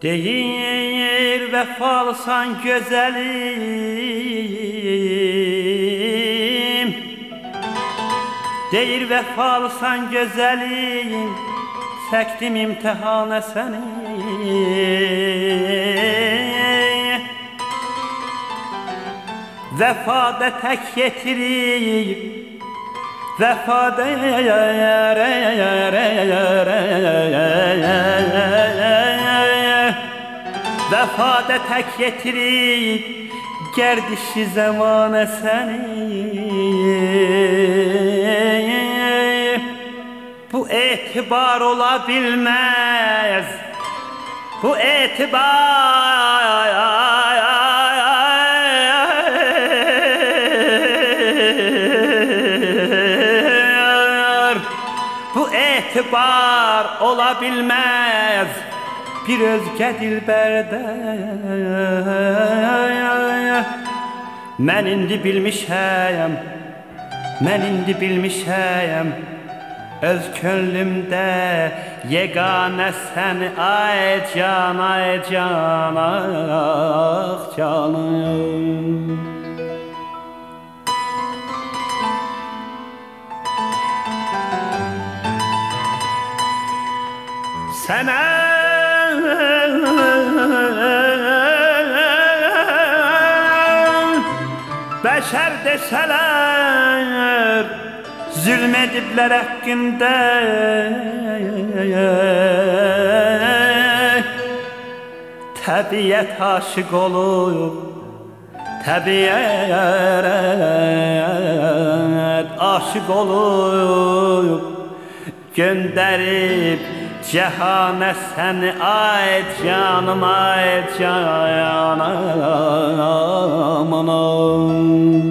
Deyir vefalısan güzelim, deyir vefalısan güzelim, çektim imtihana seni. Vefada tek yetirir, vefada vefada tek yetirir, gerdişi zamane seni. Bu etibar olabilmez, bu etibar bu etibar olabilmez bir özge dilberde. Mən indi bilmişəm, mən indi bilmişəm, öz könlümdə yeganə səni. Ay can, ay can, ah canım. Sənə bəşər desələr, zülm ediblər haqqında. Təbiət aşıq olub, təbiət aşıq olub, göndərib cəhana səni. Ay canım, ay canım, anam.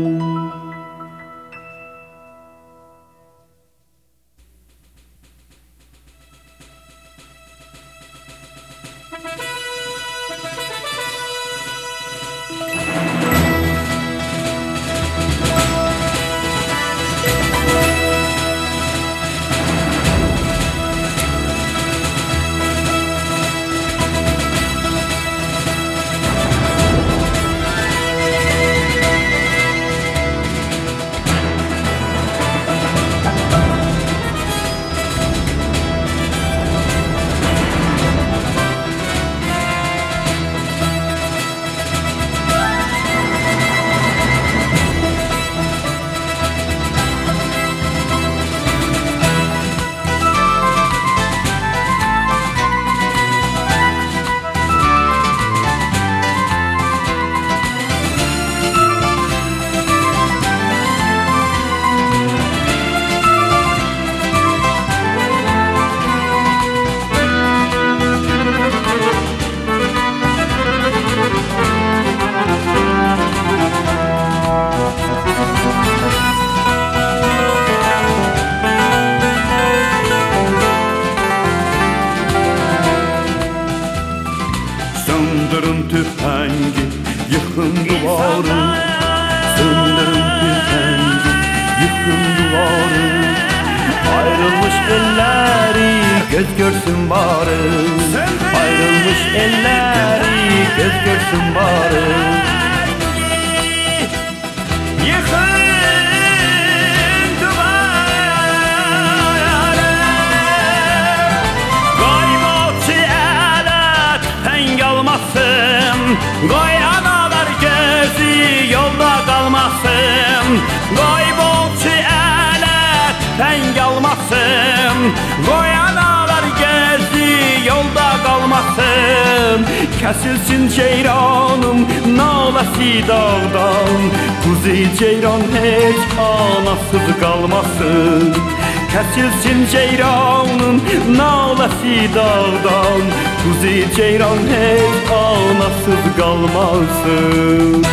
Söndürün tüfengi, yıkın duvarı. Söndürün tüfengi, yıkın duvarı. Ayrılmış elleri göz görsün bari. Ayrılmış elleri göz görsün bari. Yıkın duvarı, kaybolçu ele tüfeng almasın. Qoy analar gözü yolda qalmasın. Kaybolçu ele tüfeng almasın. Qoy analar gözü yolda qalmasın. Kəsilsin ceyranım naləsi dağdan. Kuzi ceyran heç anasız qalmasın. Kəsilsin ceyranın naləsi dağdan. Kuzi ceyran heç anasız qalmasın.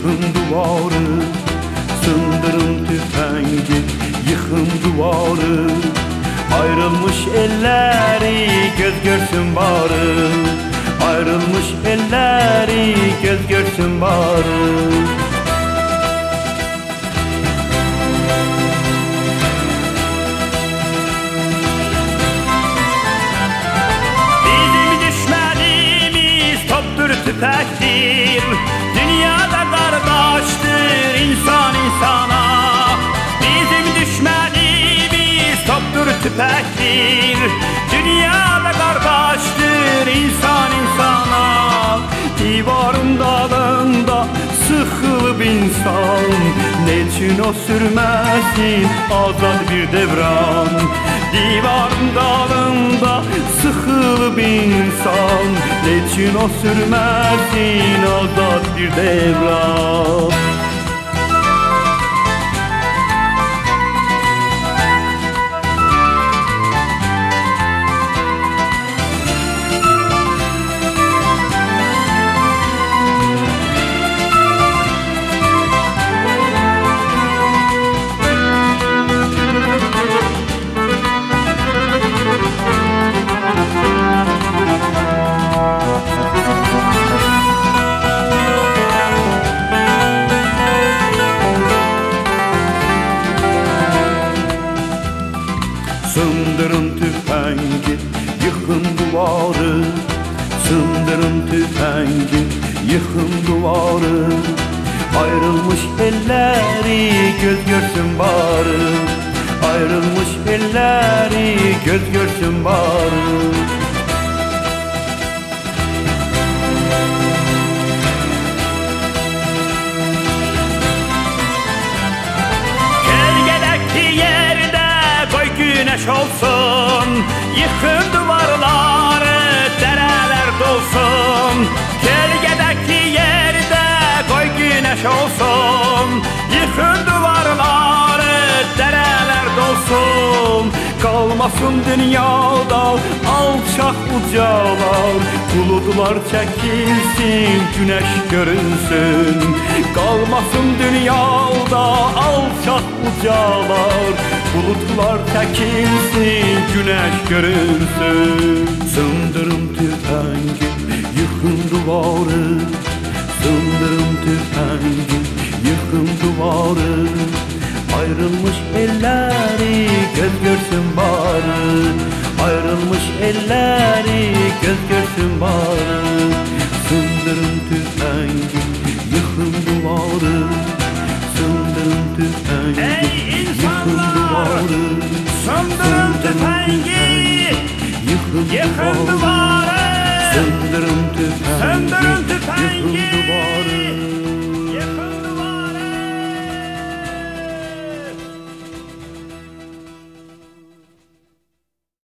yıkın duvarı. Sındırın tüfengi, yıkın duvarı. Ayrılmış elleri göz görsün bari. Ayrılmış elleri göz görsün bari. Tüfektir, dünyada kardeştir insan insana. Bizim düşmanımız toptur tüfektir, dünyada kardeştir insan insana. Divarın dalında sıkılıp insan, neçin o sürmesin azad bir devran. Divarın dalında sıkılıp insan, neçin o sürmesin azad bir devran. Sındırın tüfengi, yıkın duvarı. Sındırın tüfengi, yıkın duvarı. Ayrılmış elleri göz görsün bari. Ayrılmış elleri göz görsün bari. Güneş olsun, yıkın duvarları, dereler dolsun. Gölgedeki yerde koy güneş olsun, yıkın duvarları, dereler dolsun. Kalmasın dünyada alçak ucalar, bulutlar çekilsin, güneş görünsün. Kalmasın dünyada alçak ucalar, bulutlar çekilsin, güneş görünsün. Sındırın tüfengi, yıkın duvarı. Sındırın tüfengi, yıkın duvarı. Ayrılmış elleri göz görsün bari. Ayrılmış elleri göz görsün bari. Sındırın tüfengi, yıkın duvarı. Sındırın tüfengi, yıkın duvarı. Sındırın tüfengi, yıkın duvarı. Sındırın tüfengi, yıkın duvarı.